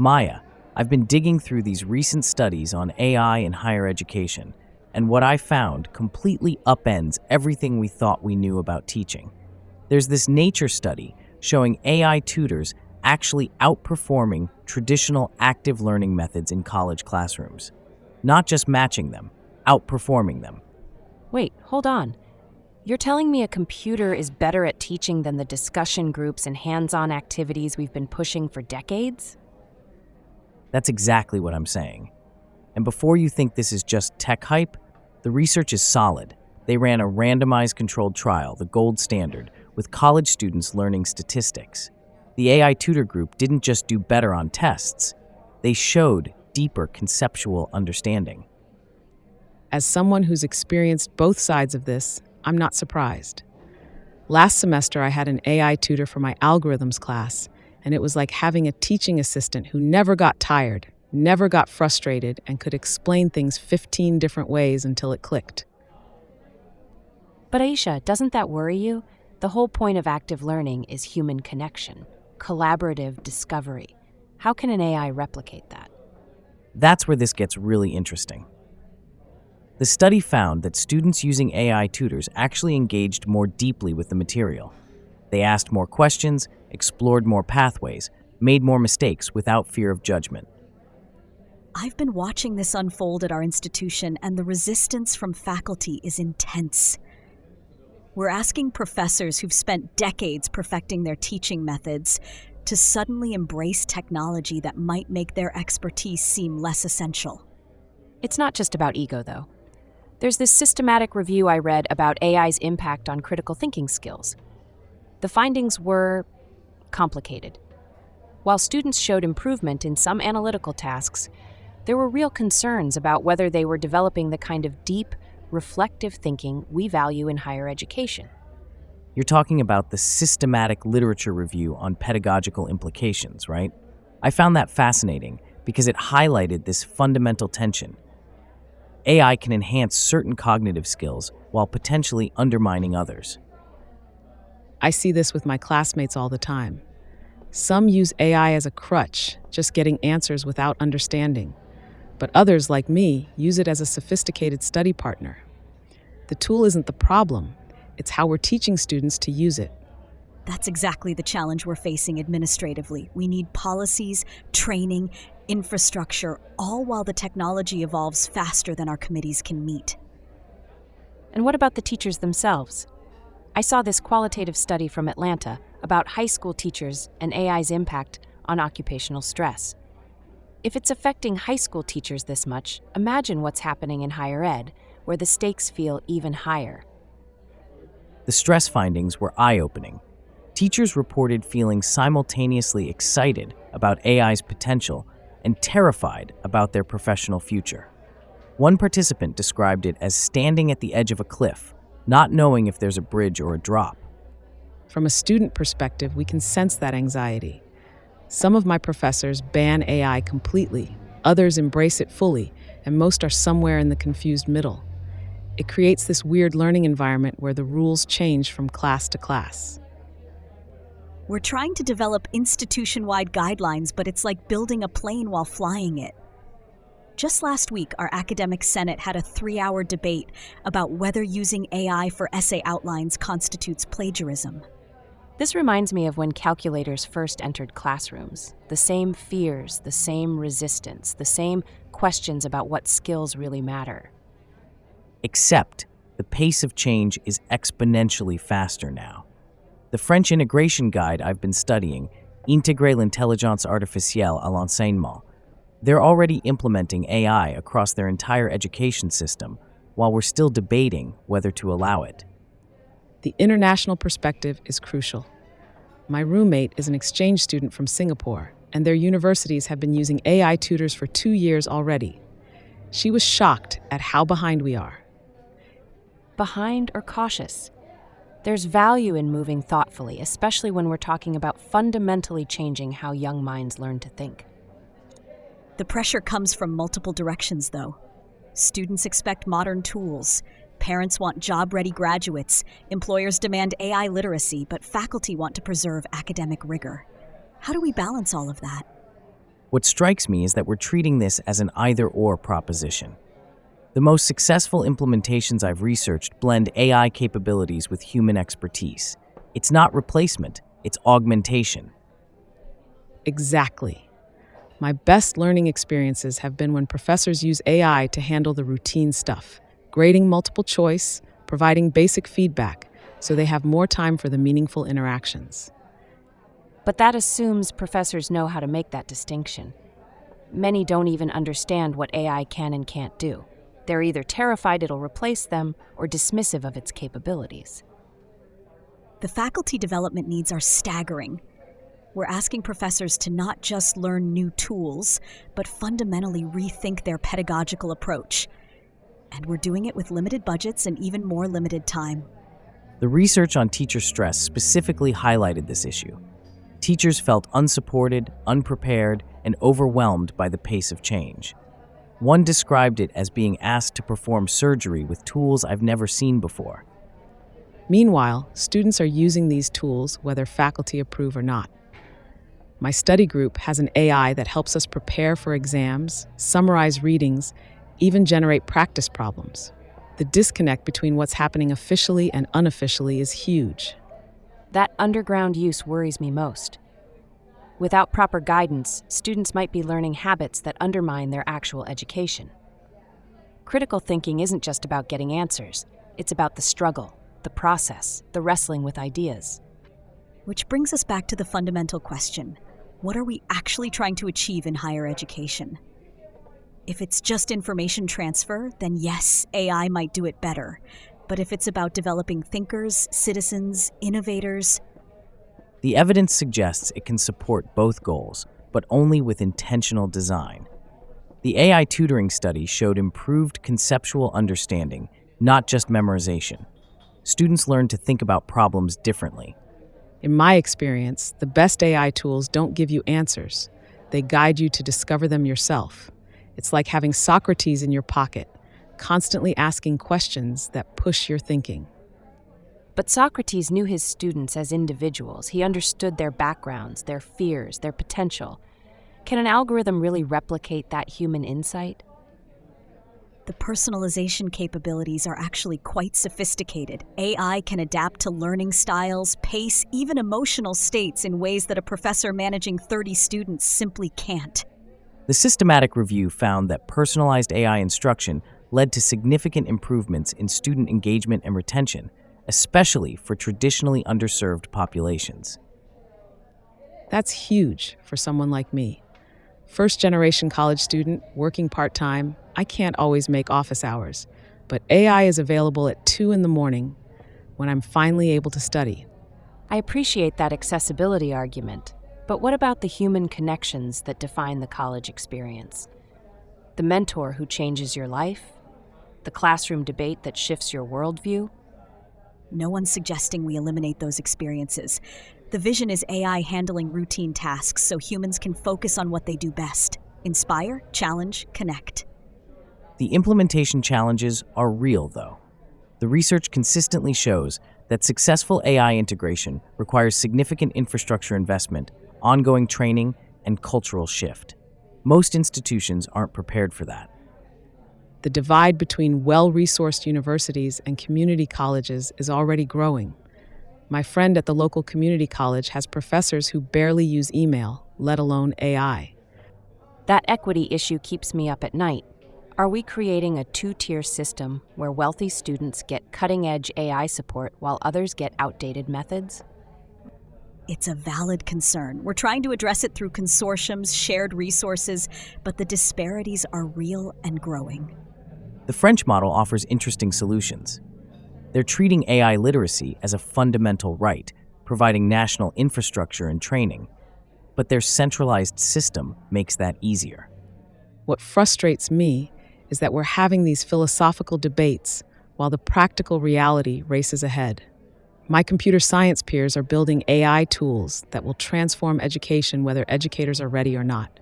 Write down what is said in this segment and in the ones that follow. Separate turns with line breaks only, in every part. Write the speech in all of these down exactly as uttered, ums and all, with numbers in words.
Maya, I've been digging through these recent studies on A I in higher education, and what I found completely upends everything we thought we knew about teaching. There's this Nature study showing A I tutors actually outperforming traditional active learning methods in college classrooms. Not just matching them, outperforming them.
Wait, hold on. You're telling me a computer is better at teaching than the discussion groups and hands-on activities we've been pushing for decades?
That's exactly what I'm saying. And before you think this is just tech hype, the research is solid. They ran a randomized controlled trial, the gold standard, with college students learning statistics. The A I tutor group didn't just do better on tests, they showed deeper conceptual understanding.
As someone who's experienced both sides of this, I'm not surprised. Last semester, I had an A I tutor for my algorithms class, and it was like having a teaching assistant who never got tired, never got frustrated, and could explain things fifteen different ways until it clicked.
But Aisha, doesn't that worry you? The whole point of active learning is human connection, collaborative discovery. How can an A I replicate that?
That's where this gets really interesting. The study found that students using A I tutors actually engaged more deeply with the material. They asked more questions, explored more pathways, made more mistakes without fear of judgment.
I've been watching this unfold at our institution, and the resistance from faculty is intense. We're asking professors who've spent decades perfecting their teaching methods to suddenly embrace technology that might make their expertise seem less essential.
It's not just about ego, though. There's this systematic review I read about A I's impact on critical thinking skills. The findings were complicated. While students showed improvement in some analytical tasks, there were real concerns about whether they were developing the kind of deep, reflective thinking we value in higher education.
You're talking about the systematic literature review on pedagogical implications, right? I found that fascinating because it highlighted this fundamental tension. A I can enhance certain cognitive skills while potentially undermining others.
I see this with my classmates all the time. Some use A I as a crutch, just getting answers without understanding. But others, like me, use it as a sophisticated study partner. The tool isn't the problem, it's how we're teaching students to use it.
That's exactly the challenge we're facing administratively. We need policies, training, infrastructure, all while the technology evolves faster than our committees can meet.
And what about the teachers themselves? I saw this qualitative study from Atlanta about high school teachers and A I's impact on occupational stress. If it's affecting high school teachers this much, imagine what's happening in higher ed, where the stakes feel even higher.
The stress findings were eye-opening. Teachers reported feeling simultaneously excited about A I's potential and terrified about their professional future. One participant described it as standing at the edge of a cliff, not knowing if there's a bridge or a drop.
From a student perspective, we can sense that anxiety. Some of my professors ban A I completely, others embrace it fully, and most are somewhere in the confused middle. It creates this weird learning environment where the rules change from class to class.
We're trying to develop institution-wide guidelines, but it's like building a plane while flying it. Just last week, our academic senate had a three-hour debate about whether using A I for essay outlines constitutes plagiarism.
This reminds me of when calculators first entered classrooms. The same fears, the same resistance, the same questions about what skills really matter.
Except the pace of change is exponentially faster now. The French integration guide I've been studying, Intégrer l'intelligence artificielle à l'enseignement, they're already implementing A I across their entire education system while we're still debating whether to allow it.
The international perspective is crucial. My roommate is an exchange student from Singapore, and their universities have been using A I tutors for two years already. She was shocked at how behind we are.
Behind or cautious? There's value in moving thoughtfully, especially when we're talking about fundamentally changing how young minds learn to think.
The pressure comes from multiple directions, though. Students expect modern tools. Parents want job-ready graduates. Employers demand A I literacy, but faculty want to preserve academic rigor. How do we balance all of that?
What strikes me is that we're treating this as an either-or proposition. The most successful implementations I've researched blend A I capabilities with human expertise. It's not replacement, it's augmentation.
Exactly. My best learning experiences have been when professors use A I to handle the routine stuff, grading multiple choice, providing basic feedback, so they have more time for the meaningful interactions.
But that assumes professors know how to make that distinction. Many don't even understand what A I can and can't do. They're either terrified it'll replace them or dismissive of its capabilities.
The faculty development needs are staggering. We're asking professors to not just learn new tools, but fundamentally rethink their pedagogical approach. And we're doing it with limited budgets and even more limited time.
The research on teacher stress specifically highlighted this issue. Teachers felt unsupported, unprepared, and overwhelmed by the pace of change. One described it as being asked to perform surgery with tools I've never seen before.
Meanwhile, students are using these tools whether faculty approve or not. My study group has an A I that helps us prepare for exams, summarize readings, even generate practice problems. The disconnect between what's happening officially and unofficially is huge.
That underground use worries me most. Without proper guidance, students might be learning habits that undermine their actual education. Critical thinking isn't just about getting answers. It's about the struggle, the process, the wrestling with ideas.
Which brings us back to the fundamental question. What are we actually trying to achieve in higher education? If it's just information transfer, then yes, A I might do it better. But if it's about developing thinkers, citizens, innovators,
The evidence suggests it can support both goals, but only with intentional design. The A I tutoring study showed improved conceptual understanding, not just memorization. Students learned to think about problems differently.
In my experience, the best A I tools don't give you answers. They guide you to discover them yourself. It's like having Socrates in your pocket, constantly asking questions that push your thinking.
But Socrates knew his students as individuals. He understood their backgrounds, their fears, their potential. Can an algorithm really replicate that human insight?
the personalization capabilities are actually quite sophisticated. A I can adapt to learning styles, pace, even emotional states in ways that a professor managing thirty students simply can't.
The systematic review found that personalized A I instruction led to significant improvements in student engagement and retention, especially for traditionally underserved populations.
That's huge for someone like me. First-generation college student, working part-time, I can't always make office hours, but A I is available at two in the morning when I'm finally able to study.
I appreciate that accessibility argument, but what about the human connections that define the college experience? The mentor who changes your life? The classroom debate that shifts your worldview?
No one's suggesting we eliminate those experiences. The vision is A I handling routine tasks so humans can focus on what they do best: inspire, challenge, connect.
The implementation challenges are real, though. The research consistently shows that successful A I integration requires significant infrastructure investment, ongoing training, and cultural shift. Most institutions aren't prepared for that.
The divide between well-resourced universities and community colleges is already growing. My friend at the local community college has professors who barely use email, let alone A I.
That equity issue keeps me up at night. Are we creating a two-tier system where wealthy students get cutting-edge A I support while others get outdated methods?
It's a valid concern. We're trying to address it through consortiums, shared resources, but the disparities are real and growing.
The French model offers interesting solutions. They're treating A I literacy as a fundamental right, providing national infrastructure and training. But their centralized system makes that easier.
What frustrates me is that we're having these philosophical debates while the practical reality races ahead. My computer science peers are building A I tools that will transform education whether educators are ready or not.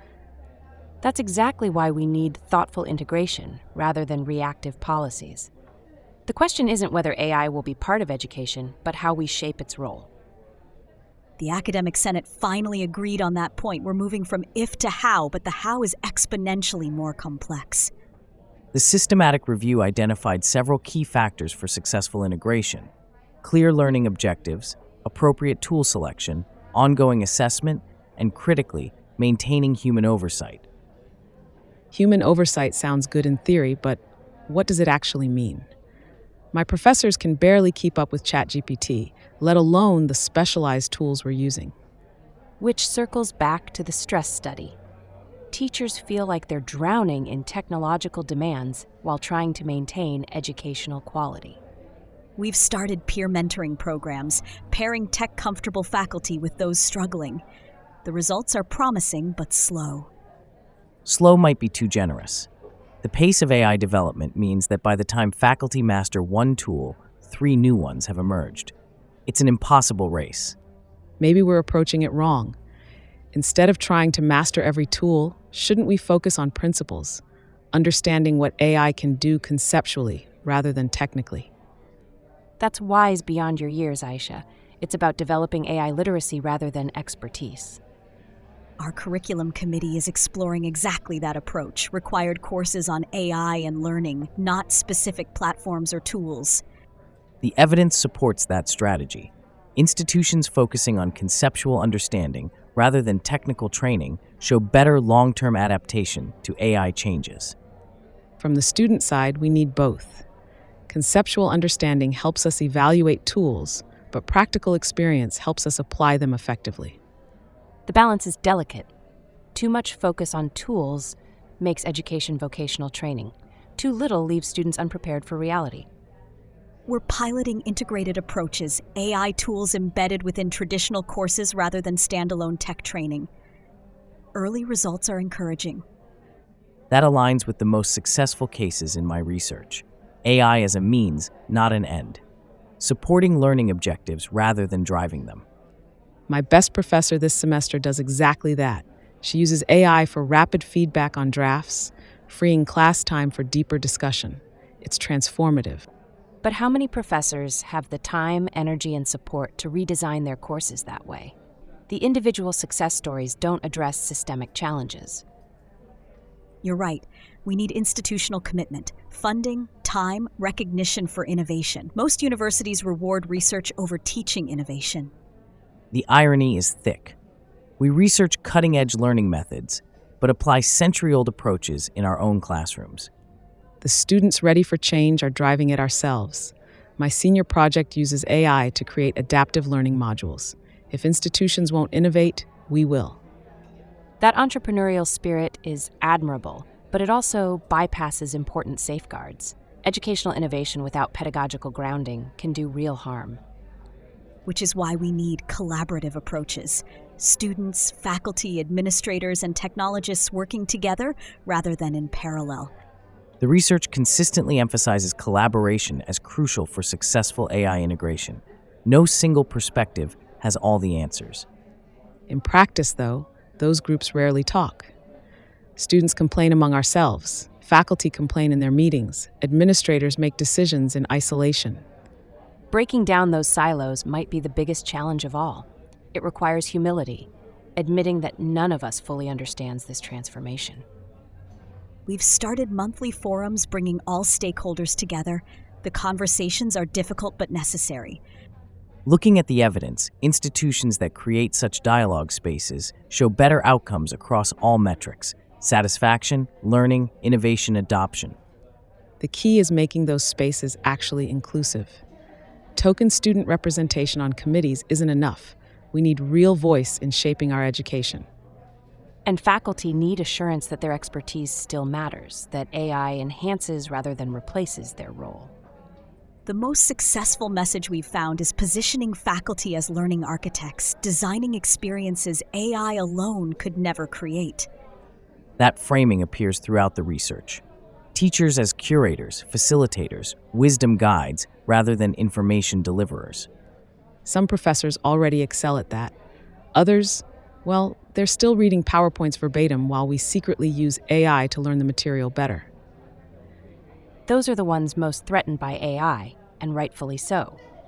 That's exactly why we need thoughtful integration rather than reactive policies. The question isn't whether A I will be part of education, but how we shape its role.
The Academic Senate finally agreed on that point. We're moving from if to how, but the how is exponentially more complex.
The systematic review identified several key factors for successful integration: clear learning objectives, appropriate tool selection, ongoing assessment, and critically, maintaining human oversight.
Human oversight sounds good in theory, but what does it actually mean? My professors can barely keep up with ChatGPT, let alone the specialized tools we're using.
Which circles back to the stress study. Teachers feel like they're drowning in technological demands while trying to maintain educational quality.
We've started peer mentoring programs, pairing tech-comfortable faculty with those struggling. The results are promising but slow.
Slow might be too generous. The pace of A I development means that by the time faculty master one tool, three new ones have emerged. It's an impossible race.
Maybe we're approaching it wrong. Instead of trying to master every tool, shouldn't we focus on principles, understanding what A I can do conceptually rather than technically?
That's wise beyond your years, Aisha. It's about developing A I literacy rather than expertise.
Our curriculum committee is exploring exactly that approach, required courses on A I and learning, not specific platforms or tools.
The evidence supports that strategy. Institutions focusing on conceptual understanding rather than technical training show better long-term adaptation to A I changes.
From the student side, we need both. Conceptual understanding helps us evaluate tools, but practical experience helps us apply them effectively.
The balance is delicate. Too much focus on tools makes education vocational training. Too little leaves students unprepared for reality.
We're piloting integrated approaches, A I tools embedded within traditional courses rather than standalone tech training. Early results are encouraging.
That aligns with the most successful cases in my research. A I as a means, not an end. Supporting learning objectives rather than driving them.
My best professor this semester does exactly that. She uses A I for rapid feedback on drafts, freeing class time for deeper discussion. It's transformative.
But how many professors have the time, energy, and support to redesign their courses that way? The individual success stories don't address systemic challenges.
You're right. We need institutional commitment, funding, time, recognition for innovation. Most universities reward research over teaching innovation.
The irony is thick. We research cutting-edge learning methods, but apply century-old approaches in our own classrooms.
The students ready for change are driving it ourselves. My senior project uses A I to create adaptive learning modules. If institutions won't innovate, we will.
That entrepreneurial spirit is admirable, but it also bypasses important safeguards. Educational innovation without pedagogical grounding can do real harm.
Which is why we need collaborative approaches. Students, faculty, administrators, and technologists working together rather than in parallel.
The research consistently emphasizes collaboration as crucial for successful A I integration. No single perspective has all the answers.
In practice, though, those groups rarely talk. Students complain among ourselves, faculty complain in their meetings, administrators make decisions in isolation.
Breaking down those silos might be the biggest challenge of all. It requires humility, admitting that none of us fully understands this transformation.
We've started monthly forums bringing all stakeholders together. The conversations are difficult but necessary.
Looking at the evidence, institutions that create such dialogue spaces show better outcomes across all metrics: satisfaction, learning, innovation, adoption.
The key is making those spaces actually inclusive. Token student representation on committees isn't enough. We need real voice in shaping our education.
And faculty need assurance that their expertise still matters, that A I enhances rather than replaces their role.
The most successful message we've found is positioning faculty as learning architects, designing experiences A I alone could never create.
That framing appears throughout the research. Teachers as curators, facilitators, wisdom guides, rather than information deliverers.
Some professors already excel at that. Others, well, they're still reading PowerPoints verbatim while we secretly use A I to learn the material better.
Those are the ones most threatened by A I, and rightfully so.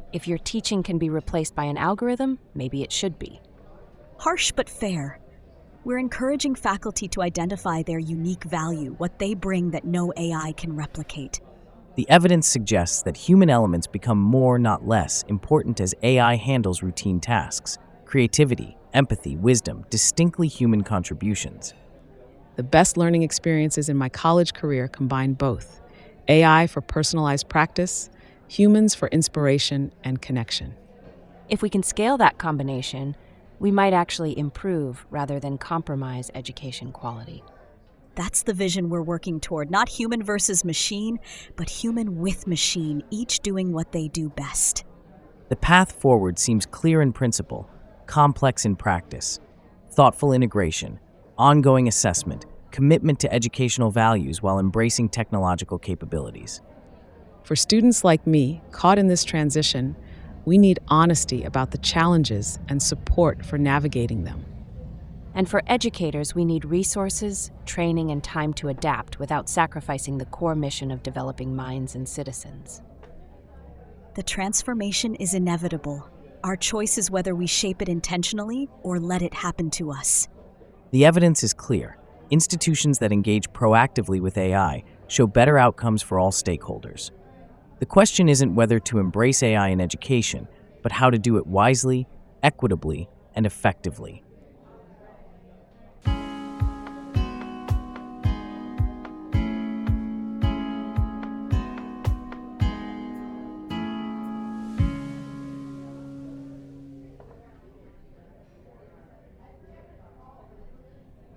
If your teaching can be replaced by an algorithm, maybe it should be.
Harsh but fair. We're encouraging faculty to identify their unique value, what they bring that no A I can replicate.
The evidence suggests that human elements become more, not less, important as A I handles routine tasks. Creativity, empathy, wisdom, distinctly human contributions.
The best learning experiences in my college career combine both: A I for personalized practice, humans for inspiration and connection.
If we can scale that combination, we might actually improve rather than compromise education quality.
That's the vision we're working toward, not human versus machine, but human with machine, each doing what they do best.
The path forward seems clear in principle, complex in practice. Thoughtful integration, ongoing assessment, commitment to educational values while embracing technological capabilities.
For students like me, caught in this transition, we need honesty about the challenges and support for navigating them.
And for educators, we need resources, training, and time to adapt without sacrificing the core mission of developing minds and citizens.
The transformation is inevitable. Our choice is whether we shape it intentionally or let it happen to us.
The evidence is clear. Institutions that engage proactively with A I show better outcomes for all stakeholders. The question isn't whether to embrace A I in education, but how to do it wisely, equitably, and effectively.